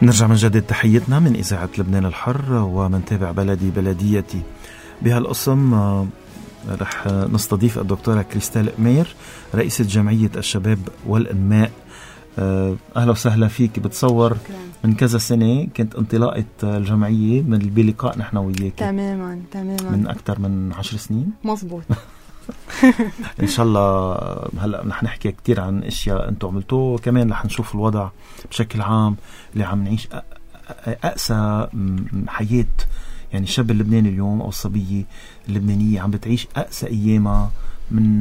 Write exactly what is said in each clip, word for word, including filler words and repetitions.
نرجع من جديد تحيتنا من إذاعة لبنان الحر ومن تابع بلدي بلديتي. بهالقسم رح نستضيف الدكتورة كريستال قمير رئيسة جمعية الشباب والإنماء. أهلا وسهلا فيك. بتصور من كذا سنة كنت انطلاقة الجمعية من بلقاء نحن وياك. تماما تماما من أكثر من عشر سنين مزبوط. إن شاء الله هلأ رح نحكي كتير عن إشياء أنتوا عملتوه، كمان رح نشوف الوضع بشكل عام اللي عم نعيش أقسى حياة. يعني الشاب اللبناني اليوم أو الصبية اللبنانية عم بتعيش أقسى أيامها من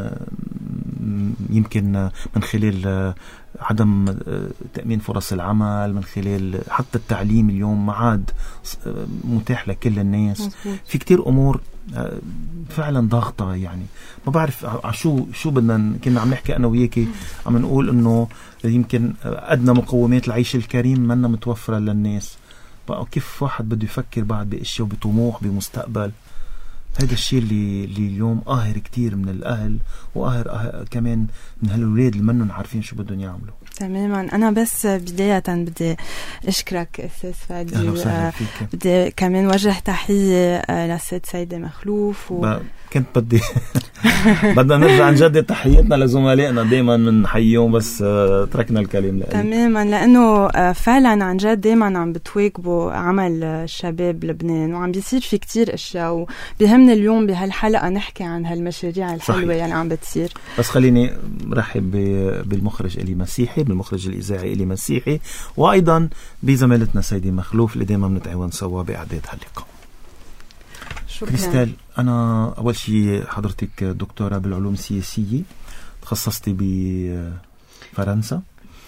يمكن من خلال عدم تأمين فرص العمل، من خلال حتى التعليم اليوم ما عاد متاح لكل الناس. مزبوط. في كتير أمور فعلا ضغطة. يعني ما بعرف شو شو بدنا. كنا عم نحكي أنا وياكي عم نقول إنه يمكن أدنى مقومات العيش الكريم منا متوفرة للناس. بقى كيف واحد بده يفكر بعد بأشياء وبطموح بمستقبل؟ هذا الشيء اللي, اللي اليوم قاهر كتير من الأهل وقاهر أه... كمان من هالولاد اللي منهم عارفين شو بدهم يعملوا. تماما. أنا بس بداية بدي أشكرك أستاذ فادي. أهلا وسهلا فيك. فيك. بدي كمان وجه تحية للسيد سيدة مخلوف و... كنت بدي بدنا نرجع نجدد تحياتنا لزملائنا دايما بنحييهم، بس تركنا الكلام لألي. تماما، لأنه فعلا عن جد دايما عم بتواكبوا عمل الشباب لبنان وعم بيصير في كتير أشياء، وبيهمنا اليوم بهالحلقة نحكي عن هالمشاريع الحلوة اللي عم بتصير. بس خليني رحب بالمخرج إلي مسيحي، بالمخرج الإذاعي إلي مسيحي، وأيضا بزميلتنا سيدة مخلوف اللي دايما بنتعاون سوا بإعداد هاللقاء. كريستال، أنا أول شيء حضرتك دكتورة بالعلوم السياسية، تخصصتي بفرنسا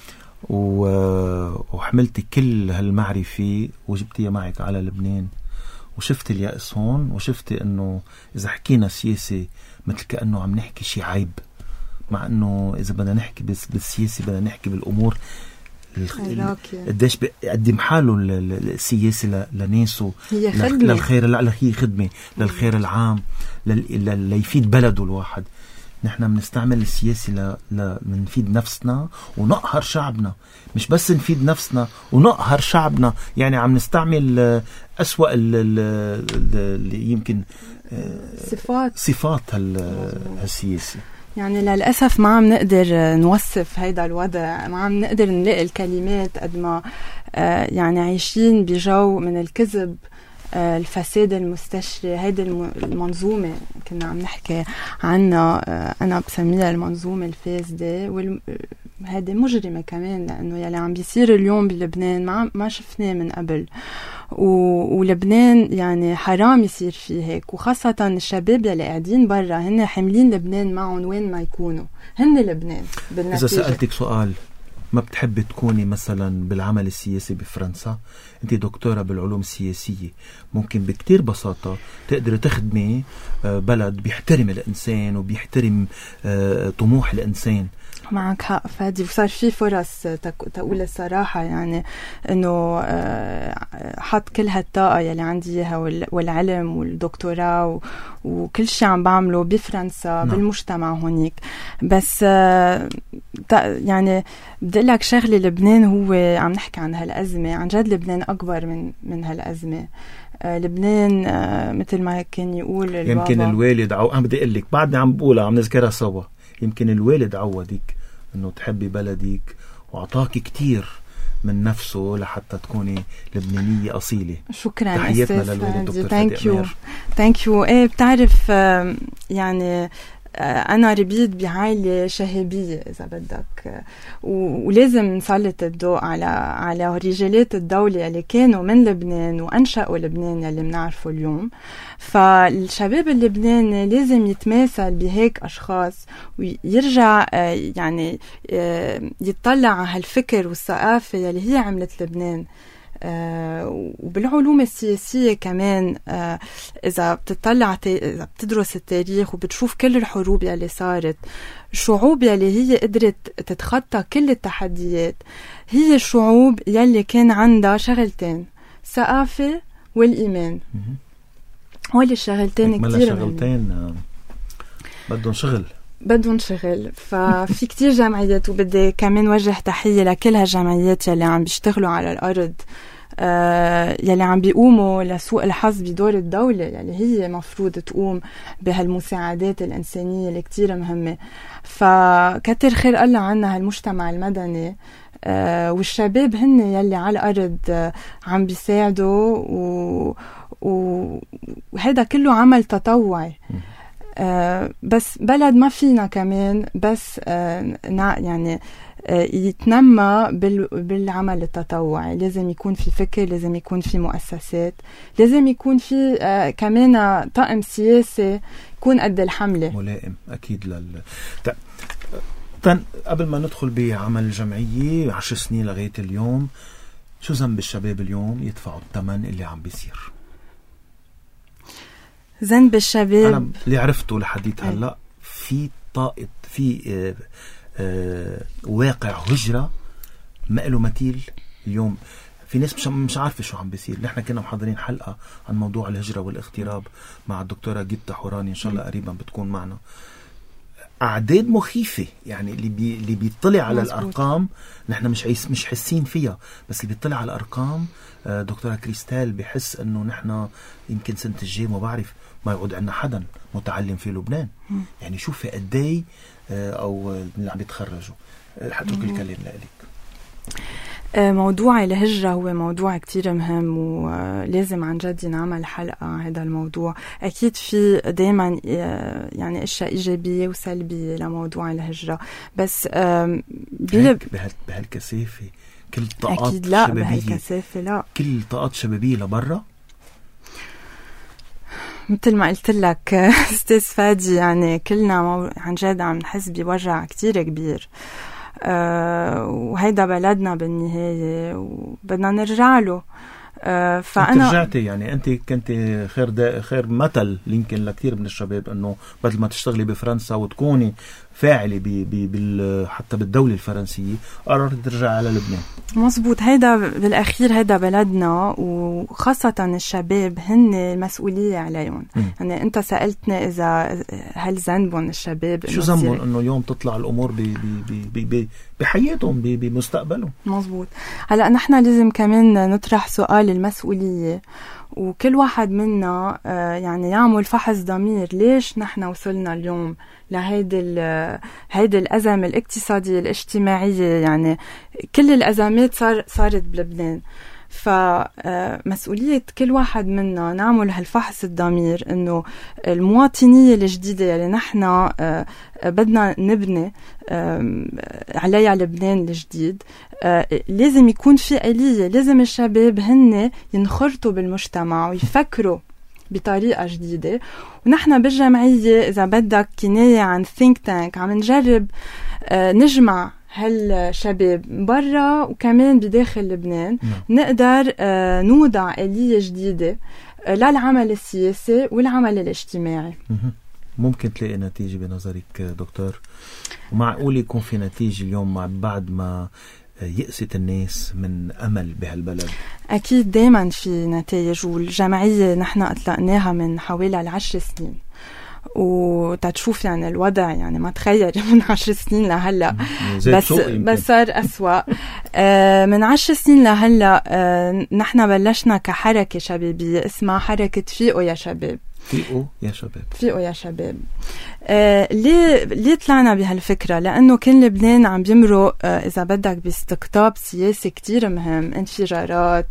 وحملتي كل هالمعرفة وجبتيها معك على لبنان، وشفت اليأس هون، وشفت أنه إذا حكينا سياسة مثل كأنه عم نحكي شيء عيب، مع أنه إذا بدنا نحكي بس بالسياسة بدنا نحكي بالأمور قديش بيقدم حاله السياسي لناسه، للخير، لا هي خدمة للخير العام، ليفيد بلده الواحد. نحن بنستعمل السياسة لنفيد نفسنا ونقهر شعبنا، مش بس نفيد نفسنا ونقهر شعبنا. يعني عم نستعمل أسوأ اللي يمكن صفات صفات هالسياسة. يعني للأسف ما عم نقدر نوصف هيدا الوضع، ما عم نقدر نلاقي الكلمات قد ما آه يعني عايشين بجو من الكذب، آه الفساد المستشري. هيدا المنظومة كنا عم نحكي عنها، آه أنا بسميها المنظومة الفاسدة، وهذا مجرمة كمان، لأنه يلي عم بيصير اليوم بلبنان ما ما شفناه من قبل. ولبنان يعني حرام يصير فيه هيك، وخاصة الشباب يلي قاعدين برا هن حاملين لبنان معهم وين ما يكونوا، هن لبنان بالنتيجة. إذا سألتك سؤال، ما بتحبي تكوني مثلا بالعمل السياسي بفرنسا؟ انت دكتورة بالعلوم السياسية، ممكن بكتير بساطة تقدري تخدمي بلد بيحترم الإنسان وبيحترم طموح الإنسان. معك حق فادي، وصار في فرص تقول الصراحة، يعني انه حط كل هالطاقة يلي عندي اياها والعلم والدكتوراه وكل شيء عم بعمله بفرنسا. نعم. بالمجتمع هونيك. بس يعني بدي لك شغلة، لبنان هو عم نحكي عن هالأزمة، عن جد لبنان أكبر من من هالأزمة. لبنان مثل ما كان يقول يمكن الوالد عو... عم بدي أقول لك بعدني عم بقولها، عم نذكرها سوا. يمكن الوالد عودك انه تحبي بلدك وعطاك كتير من نفسه لحتى تكوني لبنانية أصيلة. شكرا تحياتنا للوالد دكتور فادي. يو ثانك يو. ايه بتعرف يعني أنا ربيت بعائلة شهابية إذا بدك، ولازم نسلط الضوء على على رجالات الدولة اللي كانوا من لبنان وأنشأوا لبنان اللي بنعرفه اليوم. فالشباب اللبناني لازم يتماثل بهيك أشخاص ويرجع يعني يتطلع على هالفكر والثقافة اللي هي عملت لبنان. آه وبالعلوم السياسية كمان، آه إذا بتطلع إذا بتدرس التاريخ وبتشوف كل الحروب اللي صارت، الشعوب اللي هي قدرت تتخطى كل التحديات هي الشعوب يلي كان عندها شغلتين، الثقافة والإيمان. هول الشغلتين كتير شغلتين بدهم شغل بدهم شغل. ففي كتير جمعيات، وبدي كمان وجه تحية لكل هالجمعيات يلي عم بيشتغلوا على الأرض، آه يلي عم بيقوموا لسوء الحظ بدور الدولة يلي هي مفروض تقوم بهالمساعدات الإنسانية اللي كتير مهمة. فكتر خير الله عنا هالمجتمع المدني، آه والشباب هن يلي على الأرض آه عم بيساعدوا، وهذا كله عمل تطوعي. آه بس بلد ما فينا كمان بس آه يعني آه يتنمى بالعمل التطوعي. لازم يكون في فكر، لازم يكون في مؤسسات، لازم يكون في آه كمان طاقم سياسي يكون قد الحملة، ملائم أكيد لل طن. قبل ما ندخل بعمل الجمعية عشر سنين لغاية اليوم، شو ذنب الشباب اليوم يدفعوا الثمن اللي عم بيصير؟ ذنب الشباب أنا اللي عرفته لحديت هلأ في طاقة في آه آه واقع هجرة ما له مثيل. اليوم في ناس مش مش عارفة شو عم بيصير. نحن كنا محضرين حلقة عن موضوع الهجرة والاغتراب مع الدكتورة جيتا حوراني، إن شاء الله قريبا بتكون معنا. أعداد مخيفة يعني، اللي بي اللي بيطلع على مزبوط. الأرقام نحن مش عيس مش حاسين فيها، بس اللي بيطلع على الأرقام آه دكتورة كريستال بيحس إنه نحن يمكن سنة الجاي ما بعرف ما يقعد عندنا حدا متعلم في لبنان. م. يعني شوفي قدي آه أو اللي عم يتخرجوا. حترك الكلام لك. موضوع الهجرة هو موضوع كتير مهم، ولازم عن جد نعمل حلقة عن هذا الموضوع. أكيد في دايما يعني أشياء إيجابية وسلبية لموضوع الهجرة، بس بهال بهالكثافة كل طاقات أكيد لا شبابية، بهالكثافة لا، كل طاقات شبابية لبرا. مثل ما قلت لك أستاذ فادي، يعني كلنا عن جد عم نحس بوجع كتير كبير، أه وهيدا بلدنا بالنهاية وبدنا نرجع له. أه فأنا رجعتي يعني أنت كنت خير دا خير مثل يمكن لكثير من الشباب، إنه بدل ما تشتغلي بفرنسا وتكوني فاعلة بي بي بال حتى بالدولة الفرنسية قررت ترجع على لبنان. مزبوط، هيدا بالأخير هيدا بلدنا، وخاصة الشباب هن المسؤولية عليهم. م. يعني أنت سألتني إذا هل ذنبهم الشباب؟ شو ذنبهم إنه اليوم تطلع الأمور بي بي بي بي بحياتهم بمستقبلهم؟ مزبوط. هلأ نحن لازم كمان نطرح سؤال المسؤولية، وكل واحد منا يعني يعمل فحص ضمير. ليش نحن وصلنا اليوم لهيدي هيدي الأزمة الاقتصادية الاجتماعية؟ يعني كل الأزمات صار صارت بلبنان. فمسؤولية كل واحد منا نعمل هالفحص الضمير، إنه المواطنية الجديدة اللي نحن بدنا نبني عليها لبنان الجديد لازم يكون في آلية. لازم الشباب هن ينخرطوا بالمجتمع ويفكروا بطريقة جديدة. ونحن بالجمعية إذا بدك كناية عن think tank عم نجرب نجمع هالشباب برا وكمان بداخل لبنان. م. نقدر نوضع آلية جديدة للعمل السياسي والعمل الاجتماعي. م. ممكن تلاقي نتيجة بنظرك دكتور؟ ومعقول يكون في نتيجة اليوم مع بعد ما يأست الناس من أمل بهالبلد؟ أكيد دايما في نتائج، والجمعية نحن أطلقناها من حوالي العشر سنين، وتتشوف يعني الوضع يعني ما تغير من عشر سنين لهلا، بس بس صار أسوأ. آه من عشر سنين لهلا آه نحن بلشنا كحركة شبابية اسمها حركة فيقوا يا شباب. فيقوا يا شباب فيقوا يا شباب. آه ليه ليه طلعنا بهالفكرة؟ لأنه كان لبنان عم بيمرق آه إذا بدك باستقطاب سياسي كتير مهم، انفجارات،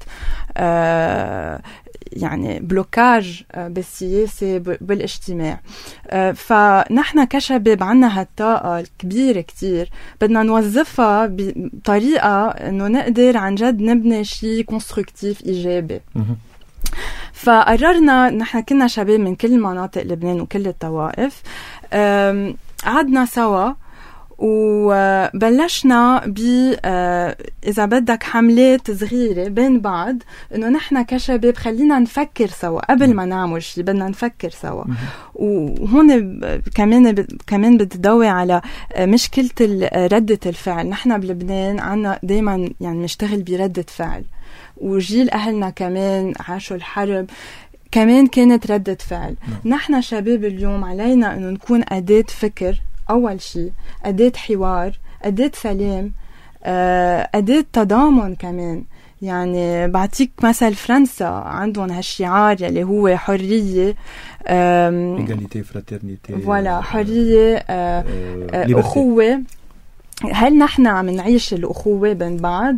آه يعني بلوكاج بالسياسة بالاجتماع. فنحن كشباب عنا هالطاقة الكبيرة كتير بدنا نوظفها بطريقة انه نقدر عن جد نبني شيء كونستركتيف ايجابي. فقررنا، نحن كنا شباب من كل مناطق لبنان وكل الطوائف، قعدنا سوا وبلشنا ب إذا بدك حملات صغيرة بين بعض، إنه نحن كشباب خلينا نفكر سوا قبل ما نعمل شيء، بدنا نفكر سوا. وهون كمان كمان بدي ضوي على مشكلة ردة الفعل. نحن بلبنان عنا دايما يعني نشتغل بردة فعل، وجيل أهلنا كمان عاشوا الحرب كمان كانت ردة فعل. نحن شباب اليوم علينا إنه نكون أداة فكر أول شيء، أداة حوار، أداة سلام، أداة تضامن كمان. يعني بعطيك مثل فرنسا عندهم هالشعار يلي هو حرية، إيغاليتي فراترنيتي، فوالا حرية، أه أه أخوة. هل نحن عم نعيش الأخوة بين بعض؟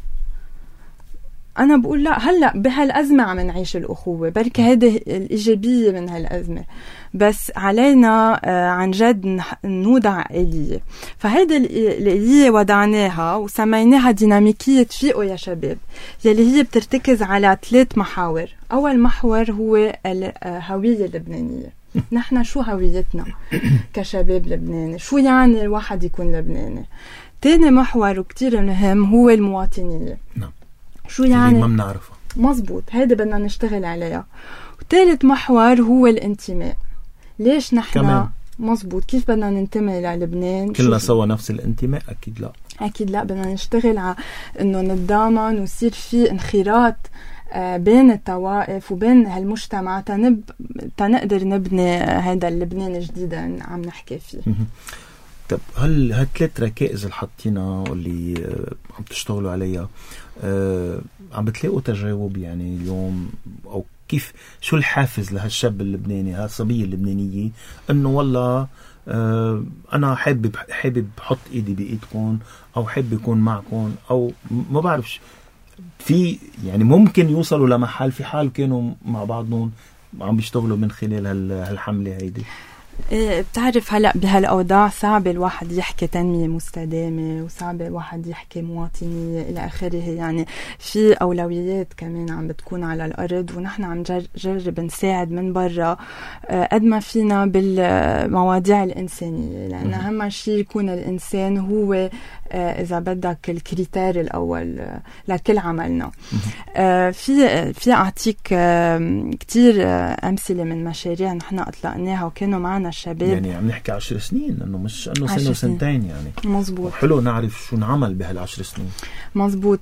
أنا بقول لا، هلأ بهالأزمة عم نعيش الأخوة، بركي هذه الإيجابية من هالأزمة، بس علينا آه عن جد نوضع آلية. فهيدا الآلية وضعناها وسميناها ديناميكية فيقوا يا شباب، يلي هي بترتكز على ثلاث محاور. أول محور هو الهوية اللبنانية. نحن شو هويتنا كشباب لبناني؟ شو يعني الواحد يكون لبناني؟ تاني محور وكتير مهم هو المواطنية. نعم. شو يعني؟ ما بنعرفها. مزبوط، هيدا بدنا نشتغل عليها. وثالث محور هو الانتماء. ليش نحن كمان. مزبوط، كيف بدنا ننتمي للبنان؟ كلنا سوا نفس الانتماء؟ أكيد لا، أكيد لا. بدنا نشتغل على إنه نتضامن ويصير في انخراط بين الطوائف وبين هالمجتمع تنب تنقدر نبني هذا اللبنان الجديد عم نحكي فيه. طب هل هالثلاث ركائز اللي حاطينها واللي عم تشتغلوا عليها أه عم بتلاقوا تجاوب يعني اليوم؟ أو كيف، شو الحافز لهالشاب اللبناني، هالصبية اللبنانية، إنه والله أه أنا حابب حابب حط إيدي بإيدكم، أو حابب يكون معكم، أو ما بعرف في يعني ممكن يوصلوا لمحل في حال كانوا مع بعضهم عم بيشتغلوا من خلال هالحملة هيدي؟ بتعرف هلأ بهالأوضاع صعب الواحد يحكي تنمية مستدامة، وصعب الواحد يحكي مواطنية إلى آخره. يعني في أولويات كمان عم بتكون على الأرض، ونحن عم نجرب نساعد من برا قد ما فينا بالمواضيع الإنسانية، لأن أهم شيء يكون الإنسان هو إذا بدك الكريتير الأول لكل عملنا. في في أعطيك كتير أمثلة من مشاريع نحن أطلقناها وكانوا معنا الشباب. يعني عم نحكي عشر سنين، انه مش انه سنه وسنتين يعني. مزبوط. حلو نعرف شو نعمل بهالعشر سنين. مزبوط.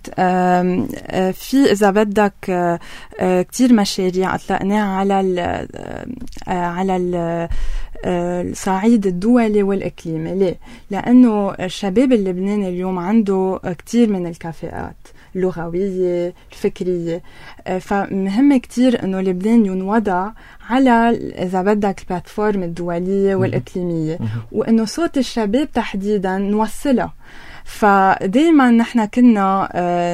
في اذا بدك كتير مشاريع اطلقناها على ال على ال الصعيد الدولي والإقليمي. ليه؟ لأنه الشباب اللبناني اليوم عنده كتير من الكفاءات اللغوية الفكرية، فمهم كتير أنه لبنان ينوضع على إذا بدك البلاتفورم الدولية والإقليمية، وأنه صوت الشباب تحديدا نوصلها. فدايما نحن كنا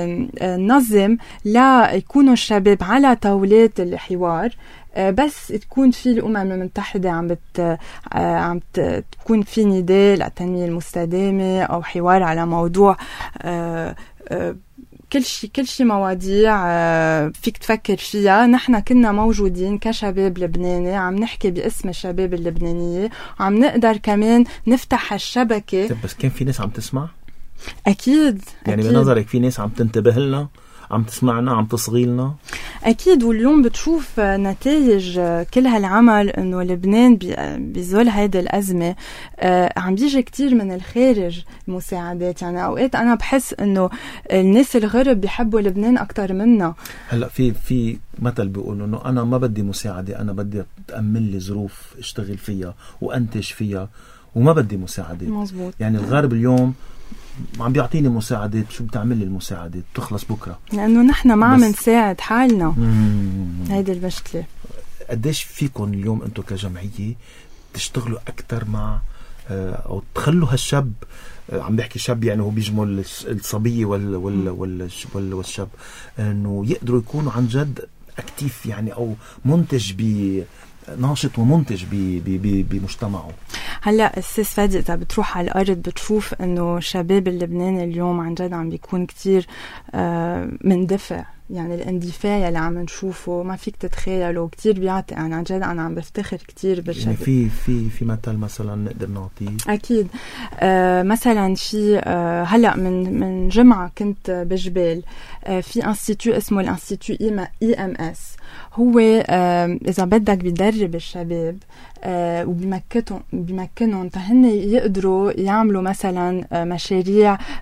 ننظم لا يكونوا الشباب على طاولات الحوار، بس تكون في الأمم المتحدة عم بت عم تكون في نداء للتنمية المستدامة أو حوار على موضوع كل شيء كل شيء مواضيع فيك تفكر فيها. نحن كنا موجودين كشباب لبناني عم نحكي باسم الشباب اللبنانية، وعم نقدر كمان نفتح الشبكة. بس كان في ناس عم تسمع؟ أكيد. يعني أكيد. بنظرك في ناس عم تنتبه لنا، عم تسمعنا، عم تصغي لنا؟ أكيد. واليوم بتشوف نتائج كل هالعمل، إنه لبنان بظل هيدا الأزمة عم بيجي كتير من الخارج مساعدات. يعني أوقات أنا بحس إنه الناس الغرب بيحبوا لبنان أكتر منا. هلأ في في مثل بيقول إنه أنا ما بدي مساعدة، أنا بدي تأمن لي ظروف اشتغل فيها وأنتج فيها، وما بدي مساعدة. مزبوط. يعني الغرب اليوم عم بيعطيني مساعدات، شو بتعمل لي المساعدات؟ بتخلص بكرة، لأنه نحن ما عم نساعد حالنا. هيدي المشكلة. قديش فيكم اليوم أنتو كجمعية تشتغلوا أكتر مع أو تخلوا هالشاب، عم بحكي شاب يعني هو بيجمل الصبية وال وال وال والشاب، إنه يقدروا يكونوا عن جد أكتيف يعني، أو منتج ب ناشط ومنتج بمجتمعه؟ هلا السيس فادي اذا بتروح على الارض بتشوف انه الشباب اللبناني اليوم عن جد عم بيكون كتير مندفع. يعني الاندفاع اللي عم نشوفه ما فيك تتخيله، كتير بيعطي. انا عن جد انا عم بفتخر كتير بالشباب. يعني في في في مثل مثلا نقدر نعطيه؟ اكيد. آه مثلا في آه هلا من من جمعه كنت بجبال، آه في انستيتيو اسمه الانستيتيو اي ام اس. هو آه اذا بدك بيدرب الشباب آه وبيمكنهم بيمكنهم فهن يقدروا يعملوا مثلا آه مشاريع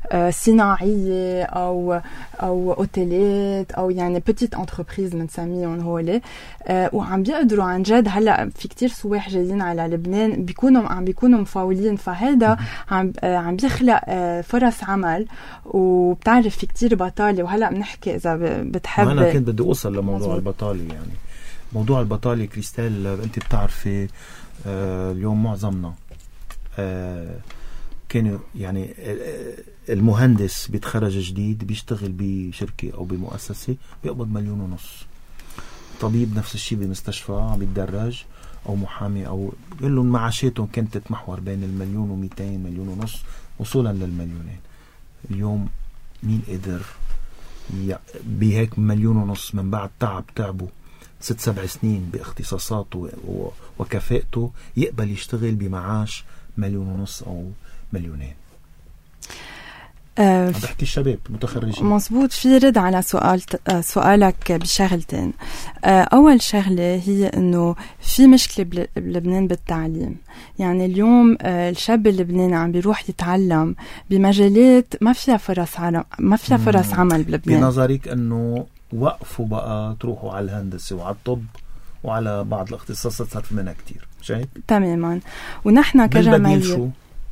صناعية أو أو أوتيلات أو يعني بتيت أنتربريز بنسميهم هولي، وعم بيقدروا عن جد. هلا في كتير سواح جايين على لبنان بيكونوا عم بيكونوا مفاولين، فهذا عم عم بيخلق فرص عمل. وبتعرف في كتير بطالة، وهلا بنحكي إذا بتحب. أنا كنت بدي أوصل لموضوع البطالة. يعني موضوع البطالة كريستال، أنت بتعرفي آه اليوم معظمنا آه كانوا يعني المهندس بيتخرج جديد بيشتغل بشركة أو بمؤسسة بيقبض مليون ونص. طبيب نفس الشيء بمستشفى عم يتدرج، أو محامي، أو يقول لهم معاشاتهم كانت تتمحور بين المليون ومئتين مليون ونص وصولا للمليونين. اليوم مين قدر بهيك مليون ونص من بعد تعب تعبه ست سبع سنين باختصاصاته وكفاءته يقبل يشتغل بمعاش مليون ونص أو مليونين؟ أه عم بحكي الشباب متخرجين. مزبوط. في رد على سؤال سؤالك بشغلتين. أه أول شغلة هي إنه في مشكلة بلبنان بالتعليم. يعني اليوم أه الشاب اللبناني عم بيروح يتعلم بمجالات ما فيها فرص عمل، ما فيها فرص عمل بلبنان. بنظرك إنه وقفوا بقى تروحوا على الهندسة وعلى الطب وعلى بعض الاختصاصات صار في منها كتير؟ شايف؟ تماما. ونحن كجمعية شو؟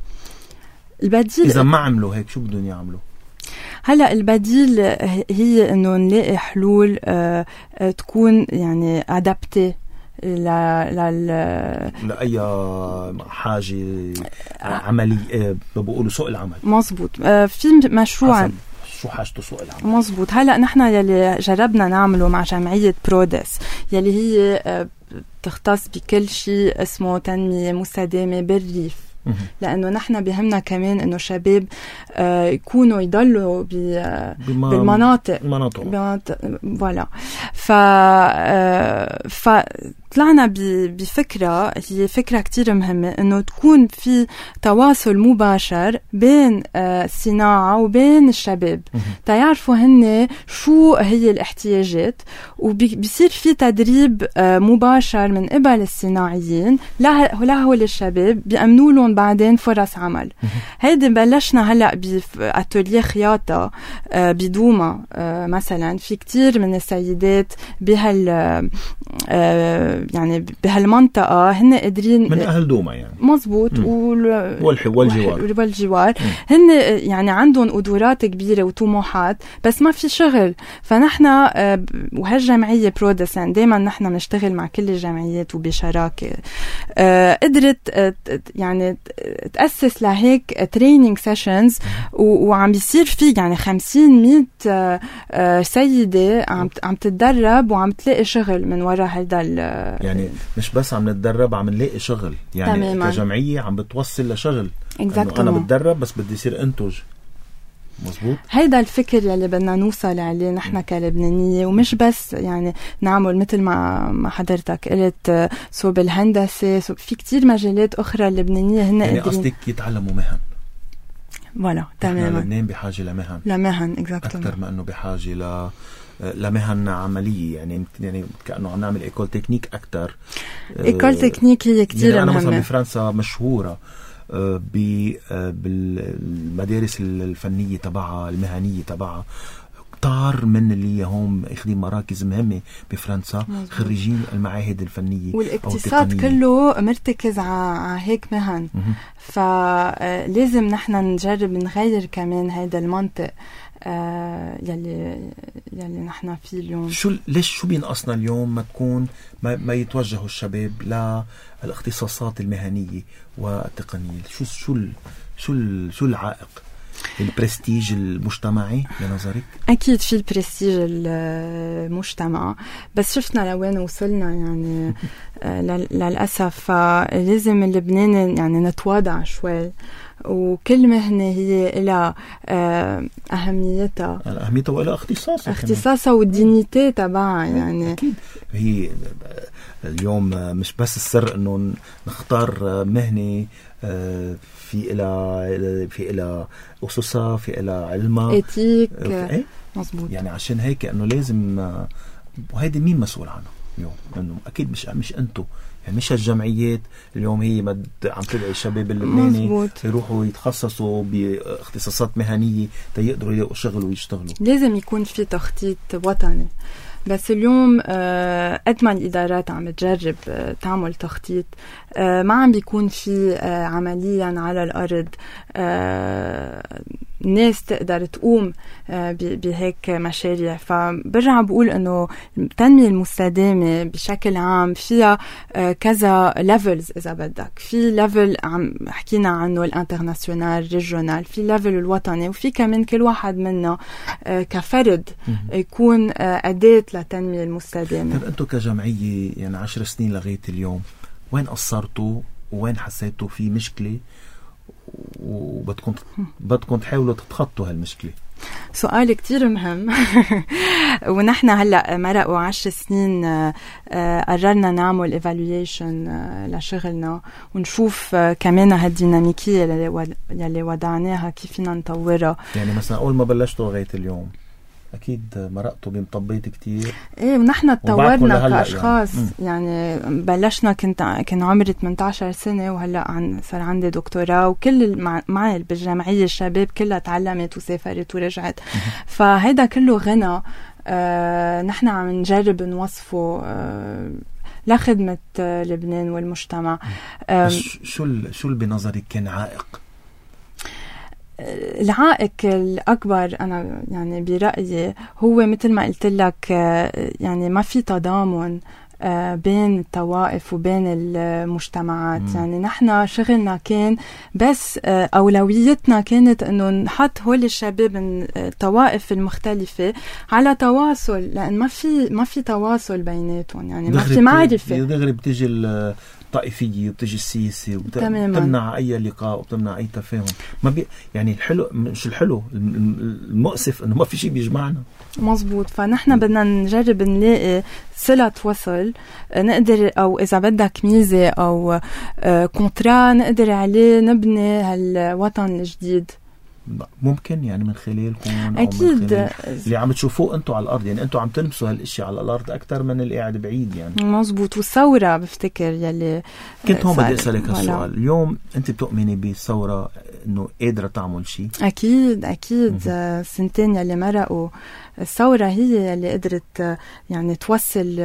البديل إذا ما عملوا هيك شو بدهم يعملوا؟ هلا البديل هي إنه نلاقي حلول أه تكون يعني أدابتي لا لا لأي حاجة عملية بقولوا سوق العمل. مظبوط. أه في مشروع شو حاجته سوق العمل. مظبوط. هلا نحن يلي جربنا نعمله مع جمعية برودس يلي هي أه تختص بكل شيء اسمه تنمية مستدامة بالريف، لأنه نحن بهمنا كمان إنه شباب آه يكونوا يضلوا بالمناطق المناطق فوالا. ف آه فطلعنا بفكرة هي فكرة كتير مهمة، إنه تكون في تواصل مباشر بين آه الصناعة وبين الشباب تيعرفوا هن شو هي الاحتياجات، وبيصير في تدريب آه مباشر من قبل الصناعيين لهول الشباب بيأمنوا لهم بعدين فرص عمل. هيدي بلشنا هلأ بأتوليه خياطة آه بدوما آه مثلا. في كتير من السيدات بهال آه يعني بهالمنطقة هن قادرين من أهل دوما يعني. مزبوط. وال... والجوار والجوار هن يعني عندهم قدرات كبيرة وطموحات بس ما في شغل. فنحن آه وهالجمعية برودس يعني دايما نحن نشتغل مع كل الجمعيات وبشراكة آه قدرت آه يعني تأسس لهيك ترينينج سيشنز، وعم بيصير في يعني خمسين مية سيدة عم عم تتدرب وعم تلاقي شغل من وراء هذا. يعني مش بس عم نتدرب، عم نلاقي شغل يعني تماما. كجمعية عم بتوصل لشغل. exactly. أنا بتدرب بس بدي يصير أنتج. مزبوط. هيدا الفكر يلي بدنا نوصل عليه نحن كلبنانية، ومش بس يعني نعمل مثل ما ما حضرتك قلت صوب الهندسة، صوب في كتير مجالات أخرى اللبنانية هن يعني قصدك يتعلموا مهن. ولا تماما. لبنان بحاجة لمهن لمهن exactly. أكثر ما أنه بحاجة ل لمهن عملية. يعني يعني كأنه عم نعمل إيكول تكنيك أكثر. إيكول تكنيك هي كتير يعني مهمة. أنا مثلا بفرنسا مشهورة بالمدارس الفنية تبعها المهنية تبعها كتار من اللي هم اخذين مراكز مهمة بفرنسا مزبوط. خريجين المعاهد الفنية والاقتصاد كله مرتكز على هيك مهن. فلازم نحن نجرب نغير كمان هيدا المنطق آه يلي يلي نحن فيه اليوم. شو ليش شو بينقصنا اليوم ما تكون ما, ما يتوجهوا الشباب للاختصاصات المهنية والتقنية؟ شو شو شو شو العائق؟ البرستيج المجتمعي بنظرك؟ أكيد في البرستيج المجتمع، بس شفنا لوين وصلنا يعني للأسف. فلازم اللبناني يعني نتواضع شوي، وكل مهنة هي لها أهميتها أهميتها وإلها اختصاصها اختصاصها والدينيتي تبعها يعني. أكيد. هي اليوم مش بس السر إنه نختار مهنة في إلى في إلى أسسها في إلى علمها إيتيك إيه؟ مظبوط. يعني عشان هيك إنه لازم، وهيدي مين مسؤول عنها اليوم؟ إنه أكيد مش مش أنتو يعني مش هالجمعيات اليوم هي مد عم تدعي الشباب اللبناني مزبوط. يروحوا يتخصصوا باختصاصات مهنية تيقدروا يلاقوا شغل ويشتغلوا. لازم يكون في تخطيط وطني. بس اليوم آه قد ما الإدارات عم تجرب آه تعمل تخطيط، آه ما عم بيكون في آه عمليا على الأرض آه ناس تقدر تقوم آه بهيك مشاريع. فبرجع بقول إنه التنمية المستدامة بشكل عام فيها آه كذا ليفلز إذا بدك. في ليفل عم حكينا عنه الانترناسيونال ريجونال، في ليفل الوطني، وفي كمان كل واحد منا آه كفرد يكون آه أداة للتنمية المستدامة. طيب أنتوا كجمعية يعني عشر سنين لغاية اليوم وين قصرتوا وين حسيتوا في مشكلة وبدكم بدكم تحاولوا تتخطوا هالمشكلة؟ سؤال كتير مهم. ونحن هلأ مرقوا عشر سنين قررنا نعمل evaluation لشغلنا ونشوف كمان هالديناميكية اللي وضعناها كيف فينا نطورها. يعني مثلا أول ما بلشتوا لغاية اليوم أكيد مرقتوا بمطبيت كتير. إيه ونحن تطورنا كأشخاص. يعني. يعني بلشنا كنت كان عمري ثمانية عشر سنة وهلأ عن صار عندي دكتوراه، وكل معي بالجمعية الشباب كلها تعلمت وسافرت ورجعت. فهيدا كله غنى آه نحن عم نجرب نوصفه آه لخدمة آه لبنان والمجتمع. آه شو شو اللي بنظرك كان عائق؟ العائق الأكبر أنا يعني برأيي هو مثل ما قلت لك، يعني ما في تضامن بين الطوائف وبين المجتمعات. م. يعني نحن شغلنا كان بس أولويتنا كانت أنه نحط هول الشباب من الطوائف المختلفة على تواصل، لأن ما في ما في تواصل بيناتهم، يعني ما في معرفة. دغري بتجي الطائفية وبتجي السياسة وبتمنع أي لقاء وبتمنع أي تفاهم. ما بي يعني الحلو مش الحلو، المؤسف إنه ما في شيء بيجمعنا. مزبوط. فنحن بدنا نجرب نلاقي صلة وصل نقدر، أو إذا بدك ميزة أو كونترا نقدر عليه نبني هالوطن الجديد. ممكن يعني من خلالكم أكيد أو من اللي عم تشوفوه أنتوا على الأرض، يعني أنتوا عم تلمسوا هالإشي على الأرض أكتر من اللي قاعد بعيد. يعني مزبوط. والثورة بفتكر يلي كنت هون بدي أسألك هالسؤال. اليوم أنت بتؤمني بالثورة إنه قادرة تعمل شيء؟ أكيد أكيد. سنتين يلي مرقوا الثورة هي يلي قدرت يعني توصل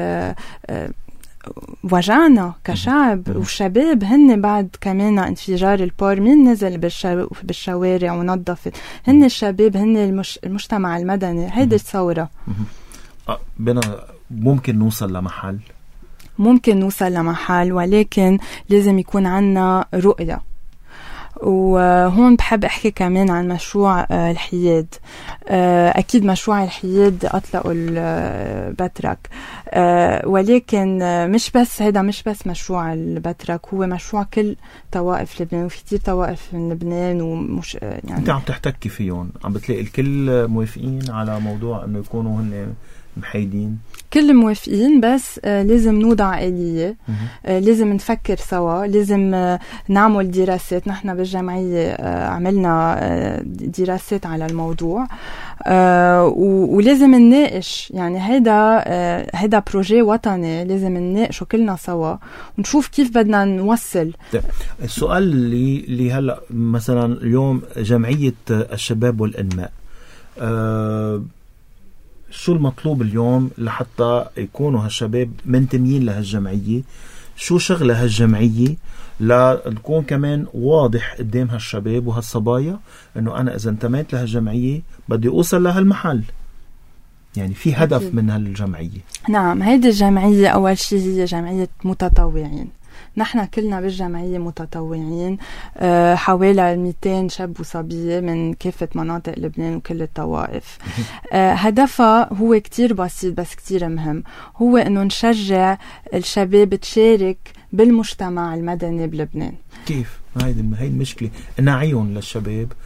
وجعنا كشعب. والشباب هن بعد كمان انفجار البار مين نزل بالشو... بالشوارع ونظفت؟ هن الشباب، هن المش... المجتمع المدني. هيدي الثورة. بنا ممكن نوصل لمحل ممكن نوصل لمحل ولكن لازم يكون عنا رؤية. وهون بحب أحكي كمان عن مشروع الحياد. أكيد مشروع الحياد أطلقوا البترك، ولكن مش بس هذا مش بس مشروع البترك، هو مشروع كل طوائف لبنان، وفي كتير طوائف من لبنان. ومش يعني أنت عم تحتكي فيهم، عم بتلاقي الكل موافقين على موضوع أنه يكونوا هن محايدين؟ كل موافقين، بس آه لازم نوضع آلية، آه لازم نفكر سوا، لازم آه نعمل دراسات. نحن بالجمعية آه عملنا آه دراسات على الموضوع، آه ولازم نناقش. يعني هيدا آه هيدا بروجي وطني لازم نناقشه كلنا سوا ونشوف كيف بدنا نوصل. السؤال اللي, اللي هلأ مثلا اليوم جمعية الشباب والإنماء، آه شو المطلوب اليوم لحتى يكونوا هالشباب منتمين لهالجمعية؟ شو شغلة هالجمعية لنكون كمان واضح قدام هالشباب وهالصبايا انه انا اذا انتميت لهالجمعية بدي اوصل لهالمحل؟ يعني في هدف أكيد من هالجمعية. نعم، هيدي الجمعية اول شيء هي جمعية متطوعين. نحن كلنا بالجمعية متطوعين، أه حوالي مئتين شاب وصبية من كافة مناطق لبنان وكل الطوائف. أه هدفها هو كتير بسيط بس كتير مهم، هو انه نشجع الشباب تشارك بالمجتمع المدني بلبنان. كيف؟ هاي هاي المشكلة، نعيهم للشباب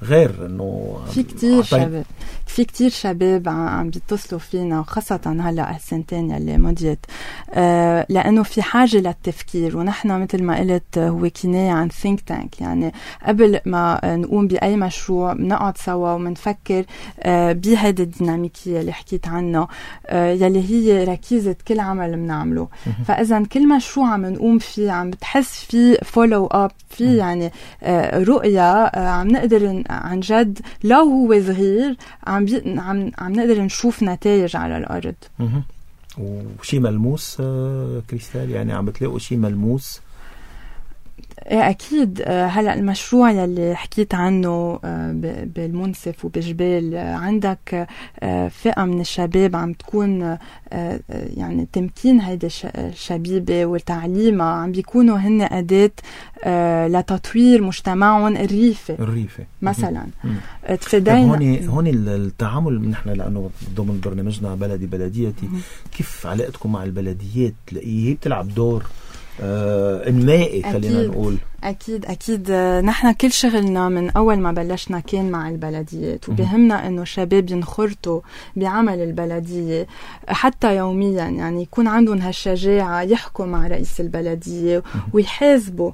غير انه في كتير شباب في كتير شباب عم بيتصلوا فينا وخاصة هلا هالسنتين يلي مضيت آه لأنه في حاجة للتفكير، ونحن مثل ما قلت هو كناية عن think tank، يعني قبل ما نقوم بأي مشروع بنقعد سوا ومنفكر آه بهذه الديناميكية اللي حكيت عنها آه يلي هي ركيزة كل عمل بنعمله. فإذا كل مشروع عم نقوم فيه عم بتحس فيه follow up، في يعني آه رؤية آه عم نقدر عن جد لو هو صغير عم بي... عم عم نقدر نشوف نتائج على الأرض. وشي ملموس كريستال، يعني عم بتلاقوا شي ملموس؟ أكيد. هلأ المشروع يلي حكيت عنه بالمنسف وبجبال، عندك فئة من الشباب عم تكون يعني تمكين هيدا الشبيبة وتعليمها عم بيكونوا هن أداة لتطوير مجتمعهم الريفي الريفي مثلا. تفيدين هون هون التعامل نحن لأنه ضمن برنامجنا بلدي بلديتي، كيف علاقتكم مع البلديات؟ تلاقيه هي بتلعب دور آه انمائي خلينا نقول. أكيد أكيد. نحن كل شغلنا من أول ما بلشنا كان مع البلديات، وبهمنا إنه شباب ينخرطوا بعمل البلدية حتى يوميا، يعني يكون عندهم هالشجاعة يحكوا مع رئيس البلدية ويحاسبوا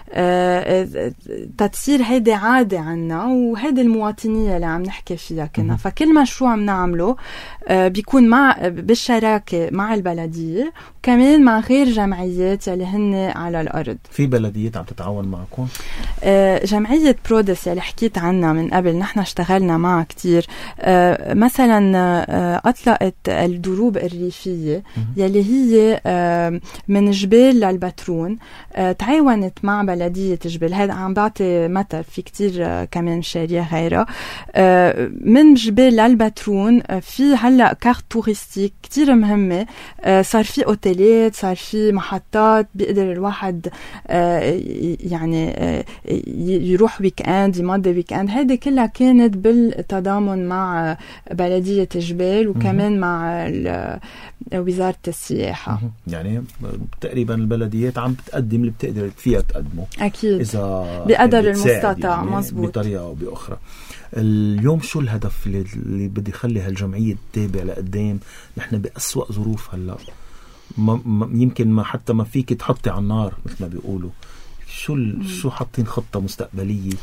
آه تتصير هيدي عادة عنا، وهيدي المواطنية اللي عم نحكي فيها كنا. فكل مشروع بنعمله آه بيكون مع بالشراكة مع البلدية وكمان مع غير جمعيات يلي هن على الأرض. في بلديات عم تتعاون معكم؟ آه جمعية برودس يلي حكيت عنها من قبل نحن اشتغلنا معها كتير. آه مثلا آه أطلقت الدروب الريفية يلي هي آه من جبال للبترون. آه تعاونت مع بلدية جبال، هذا عم بعطي مثل، في كتير آه كمان مشاريع غيرها. آه من جبال للبترون آه في هلأ كارت توريستيك كتير مهمة. آه صار في أوتيلات، صار في محطات بيقدر الواحد آه يعني يروح ويك اند، يمضي ويك اند. هذه كلها كانت بالتضامن مع بلدية جبال وكمان مع وزارة السياحة. يعني تقريبا البلديات عم بتقدم اللي بتقدر فيها تقدمه، أكيد إذا بقدر المستطاع، يعني مزبوط بطريقة أو بأخرى. اليوم شو الهدف اللي, اللي بدي يخلي هالجمعية تتابع لقدام؟ نحن بأسوأ ظروف هلأ، ما يمكن ما حتى ما فيك تحطي على النار مثل ما بيقولوا. شو شو حاطين خطة مستقبلية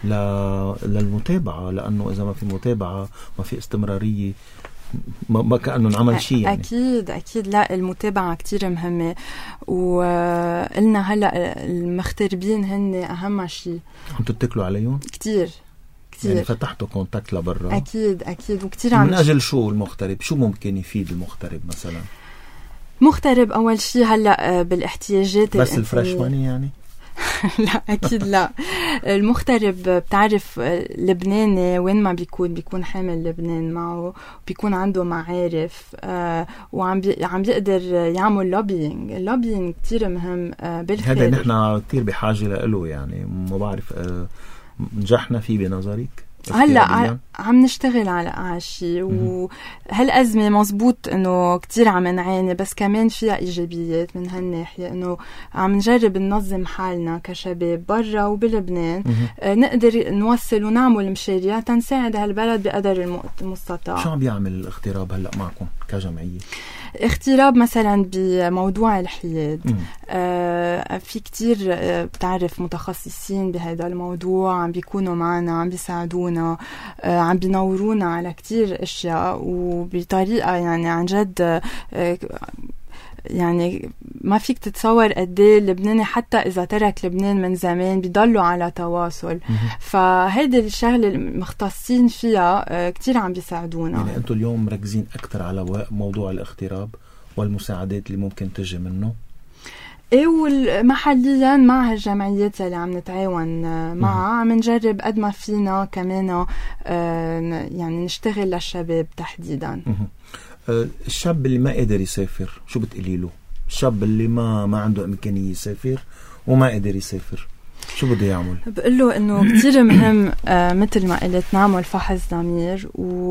للمتابعة؟ لأنه إذا ما في متابعة ما في استمرارية، ما, ما كأنه نعمل شيء يعني. أكيد أكيد. لا المتابعة كتير مهمة، وقلنا هلأ المغتربين هن أهم شيء. عم تتكلوا عليهم كتير كتير، يعني فتحتوا كونتاكت لبرا؟ أكيد أكيد. وكتير عم من أجل شو المغترب؟ شو ممكن يفيد المغترب مثلا؟ مغترب أول شيء هلأ بالاحتياجات بس الفريش ماني يعني؟ لا أكيد لا. المغترب بتعرف لبناني وين ما بيكون بيكون حامل لبنان معه، بيكون عنده معارف آه وعم بي عم بيقدر يعمل لوبينج. اللوبينج كتير مهم آه بالخارج. هذا نحن كتير بحاجة له، يعني ما بعرف آه نجحنا فيه بنظرك؟ هلا عم نشتغل على عاشي، وهالأزمة مزبوط انه كتير عم نعاني، بس كمان فيها ايجابيات من هالناحية، انه عم نجرب ننظم حالنا كشباب برا وبلبنان آه نقدر نوصل ونعمل مشاريع تنساعد هالبلد بقدر المستطاع. شو عم بيعمل الاغتراب هلا معكم كجمعية؟ اغتراب مثلا بموضوع الحياد آه في كتير آه بتعرف متخصصين بهذا الموضوع عم بيكونوا معنا، عم بيساعدونا آه عم بينورونا على كتير اشياء وبطريقة يعني عن جد آه يعني ما فيك تتصور قد ايه اللبناني حتى اذا ترك لبنان من زمان بيضلوا على تواصل. فهيدي الشغله المختصين فيها كتير عم بيساعدونا. يعني انتم اليوم مركزين اكثر على موضوع الاغتراب والمساعدات اللي ممكن تجي منه؟ ايه، ومحليا مع الجمعيات اللي عم نتعاون معها عم نجرب قد ما فينا كمان يعني نشتغل للشباب تحديدا. الشاب اللي ما قدر يسافر شو بتقولي له؟ الشاب اللي ما ما عنده إمكانية يسافر وما قدر يسافر شو بده يعمل؟ بقول له إنه كتير مهم آه مثل ما قلت نعمل فحص ضمير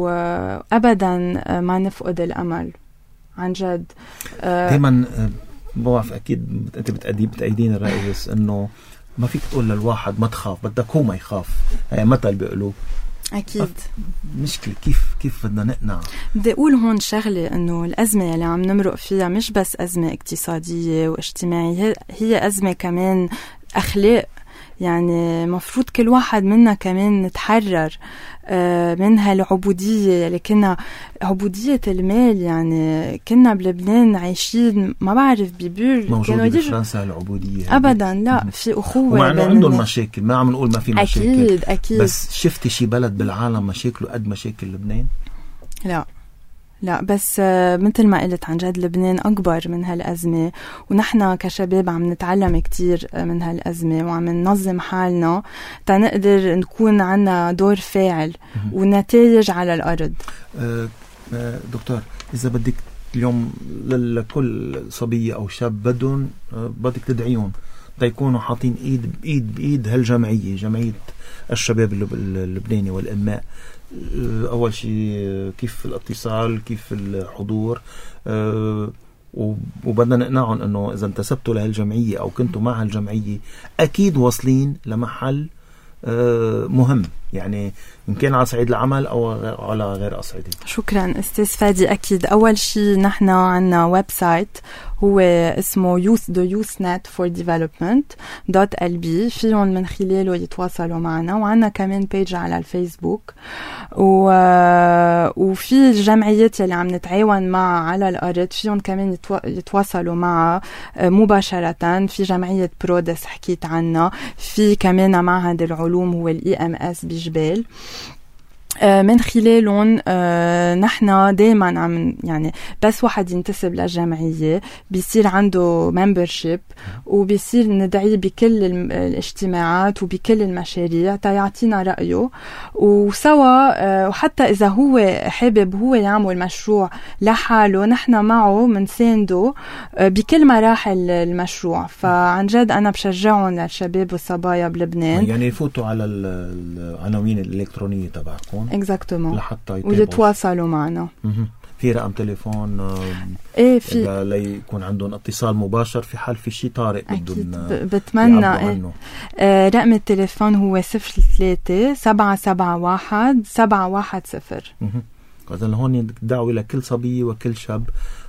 وأبدا آه ما نفقد الأمل عن جد. آه دايما آه بعرف أكيد أنت بتأيدين الرأي، بس إنه ما فيك تقول للواحد ما تخاف، بدك هو ما يخاف. هي مثل بيقولوا. أكيد. مشكلة كيف كيف بدنا نقنع. بدي أقول هون شغلة، إنه الأزمة اللي عم نمرق فيها مش بس أزمة اقتصادية واجتماعية، هي أزمة كمان أخلاق. يعني مفروض كل واحد منا كمان نتحرر من هالعبودية اللي كنا، عبودية المال. يعني كنا بلبنان عايشين ما بعرف بيبول موجودة بفرنسا العبودية أبدا لا، في أخوة. ومع أنه عندهم مشاكل، ما عم نقول ما في مشاكل. أكيد أكيد. بس شفتي شي بلد بالعالم مشاكله قد مشاكل لبنان؟ لا لا، بس مثل ما قلت عن جد لبنان أكبر من هالأزمة، ونحن كشباب عم نتعلم كتير من هالأزمة وعم ننظم حالنا تنقدر نكون عنا دور فاعل ونتائج على الأرض. دكتور، إذا بدك اليوم لكل صبية أو شاب بدون بدك تدعيهم تيكونوا حاطين إيد بإيد بإيد هالجمعية، جمعية الشباب اللبناني والإنماء، أول شيء كيف الاتصال، كيف الحضور، أه وبدنا نقنعهم أنه إذا انتسبتوا لهالجمعية أو كنتوا مع هالجمعية أكيد واصلين لمحل أه مهم، يعني إن كان على صعيد العمل أو على غير أصعده. شكرا أستاذ فادي. أكيد أول شيء نحن عنا ويب سايت هو اسمه youth the youthnet for development دوت ال بي، فيهم من خلاله يتواصلوا معنا، وعنا كمان بيج على الفيسبوك، و... وفي الجمعيات اللي عم نتعاون معها على الأرض فيهم كمان يتو... يتواصلوا معها مباشرة. في جمعية برودس حكيت عنها، في كمان معهد العلوم هو الاي ام اس بجبال، من خلالهم نحن دايما عم يعني بس واحد ينتسب للجمعية بيصير عنده membership وبيصير ندعيه بكل الاجتماعات وبكل المشاريع تيعطينا رأيه، وسوا وحتى إذا هو حابب هو يعمل مشروع لحاله نحن معه منسانده بكل مراحل المشروع. فعن جد أنا بشجعهم للشباب والصبايا بلبنان يعني يفوتوا على العناوين الإلكترونية تبعكم اكزاكتومون لحتى ويتواصلوا معنا. في رقم تليفون ايه في ليكون عندهم اتصال مباشر في حال في شيء طارئ بدهم بتمنى ايه. آه رقم التليفون هو صفر ثلاثة سبعة سبعة واحد سبعة واحد صفر. إذا هون دعوة لكل صبية وكل شاب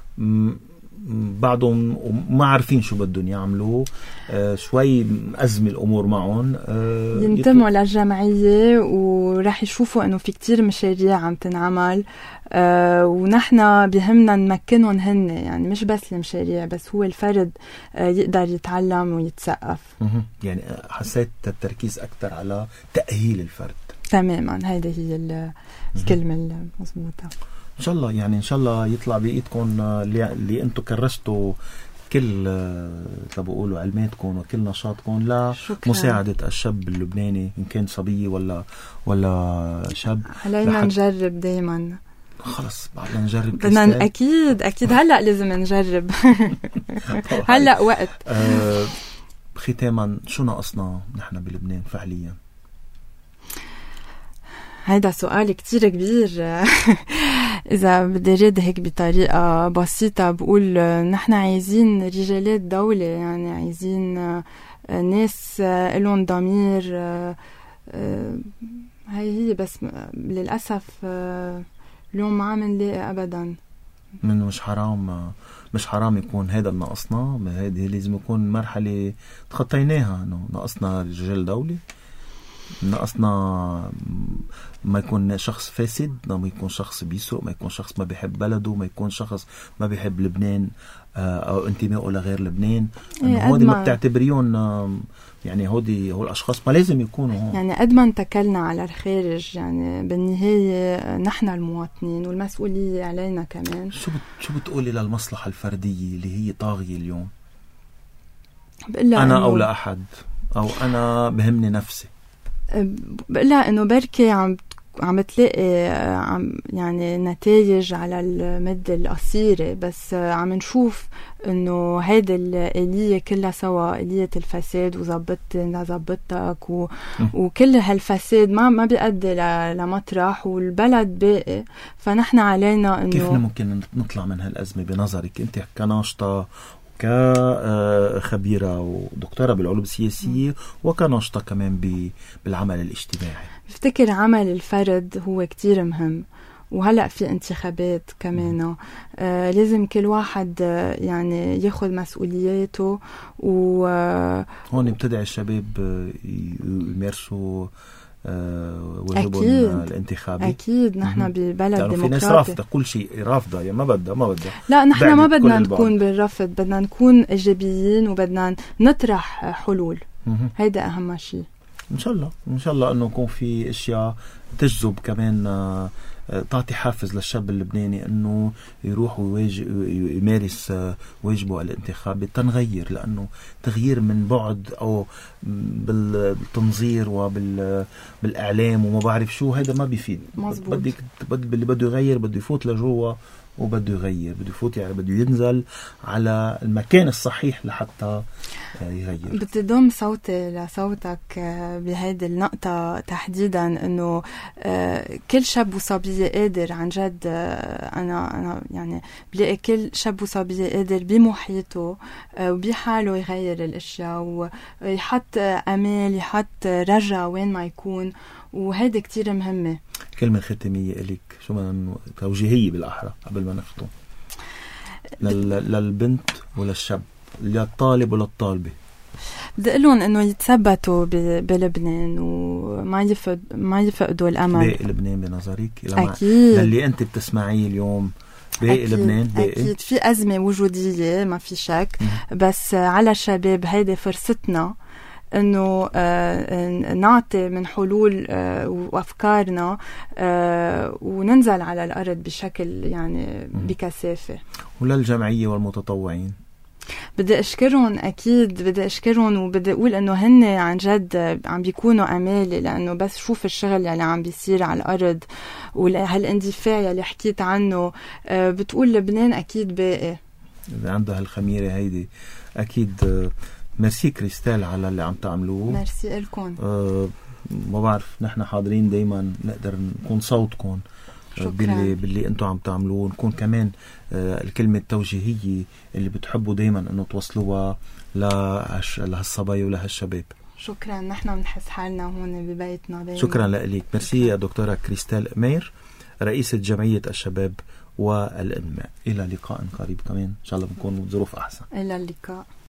بعضهم ما عارفين شو بدهم يعملوا، آه شوي أزمة الأمور معهم، آه ينتموا يطلع. للجمعية ورح يشوفوا أنه في كتير مشاريع عم تنعمل، آه ونحن بهمنا نمكنهم هن، يعني مش بس المشاريع بس هو الفرد آه يقدر يتعلم ويتثقف. يعني حسيت التركيز أكتر على تأهيل الفرد. تماما، هيدا هي الكلمة المضبوطة. إن شاء الله يعني إن شاء الله يطلع بإيدكم اللي, اللي أنتم كرستوا كل تبقولوا علماتكم وكل نشاطكم لمساعدة الشاب اللبناني إن كان صبي ولا ولا شاب. علينا لحد... نجرب دايما. خلص بعدنا نجرب بدنا أكيد أكيد هلأ لازم نجرب. هلأ وقت. أه ختاما شو ناقصنا نحن بلبنان فعليا؟ هيدا سؤال كتير كبير. إذا بدي رد هيك بطريقة بسيطة بقول نحن عايزين رجالات دولة، يعني عايزين ناس لهم ضمير. هاي هي بس للأسف اليوم ما عم نلاقي أبدا. من مش حرام مش حرام يكون هذا الناقصنا، هذه لازم يكون مرحلة تخطيناها، إنه ناقصنا رجال دولة، ناقصنا ما يكون شخص فاسد، ما يكون شخص بيسوء، ما يكون شخص ما بيحب بلده، ما يكون شخص ما بيحب لبنان أو انتمائه لغير لبنان. هودي ما بتعتبريون يعني هودي هو الأشخاص ما لازم يكونوا هون. يعني قد ما انتكلنا على الخارج، يعني بالنهاية نحن المواطنين والمسؤولية علينا كمان. شو بت شو بتقولي للمصلحة الفردية اللي هي طاغية اليوم؟ أنا أو لا أحد، أو أنا بهمني نفسي. بقلها إنه بركي عم عم تلاقي عم يعني نتائج على المدة القصيرة، بس عم نشوف إنه هيدا الآلية كلها سوا، آلية الفساد وزبطت زبطتك و... وكل هالفساد ما ما بيؤدي لمطرح والبلد باقي. فنحن علينا إنه كيف ممكن نطلع من هالأزمة بنظرك أنت كناشطة كخبيرة ودكتورة بالعلوم السياسية وكناشطة كمان بالعمل الاجتماعي. بفتكر عمل الفرد هو كتير مهم، وهلأ في انتخابات كمان آه لازم كل واحد آه يعني ياخد مسؤولياته. و هون بتدعي الشباب يمارسوا آه واجبهم الانتخابي. أكيد نحن ببلد ديمقراطي. في ناس رافضة كل شيء، رافضة يا ما بدها ما بدها. لا نحن ما بدنا نكون بالرفض، بدنا نكون إيجابيين وبدنا نطرح حلول. هيدا أهم شيء. إن شاء الله إن شاء الله إنه يكون في أشياء تجذب كمان آه تعطي حافز للشاب اللبناني انه يروح ويمارس واجبه الانتخابي تنغير، لانه تغيير من بعد او بالتنظير وبالاعلام وما بعرف شو هيدا ما بيفيد. بدك اللي بده يغير بده يفوت لجوا وبده يغير، بده يفوت يعني بده ينزل على المكان الصحيح لحتى يغير. بدي ضم صوتي لصوتك بهيدي النقطة تحديدا، انه كل شاب وصبية قادر عن جد. انا انا يعني بلاقي كل شاب وصبية قادر بمحيطه وبحاله يغير الاشياء ويحط امال، يحط رجا وين ما يكون، وهيدي كتير مهمة. كلمة ختامية إليك شو ما توجيهية بالأحرى قبل ما نختم لل... للبنت وللشاب، للطالب وللطالبة. بدي أقولهم إنه يتثبتوا ب... بلبنان وما يفقد ما يفقدوا الأمل. باقي لبنان بنظرك؟ أكيد. للي أنت بتسمعيه اليوم باقي لبنان باقي. أكيد في أزمة وجودية ما في شك، م. بس على الشباب هيدي فرصتنا انه آه نعطي من حلول آه وافكارنا آه وننزل على الارض بشكل يعني بكثافه. وللجمعيه والمتطوعين بدي اشكرهم، اكيد بدي اشكرهم، وبدي اقول انه هن عن جد عم بيكونوا امالي، لانه بس شوف الشغل اللي عم بيصير على الارض وهالاندفاع اللي حكيت عنه آه بتقول لبنان اكيد باقي عندها الخميره هيدي. اكيد آه ميرسي كريستال على اللي عم تعملوه. ميرسي لكم. أه ما بعرف نحن حاضرين دايما نقدر نكون صوتكم أه باللي باللي انتم عم تعملوه، نكون كمان أه الكلمه التوجيهيه اللي بتحبوا دايما انه توصلوها لهالش لهالصبايا ولهالشباب. شكرا، نحن بنحس حالنا هون ببيتنا دايما. شكرا لك. ميرسي يا دكتوره كريستال أمير، رئيسه جمعيه الشباب والانماء. الى لقاء قريب كمان ان شاء الله بنكون بظروف احسن. الى اللقاء.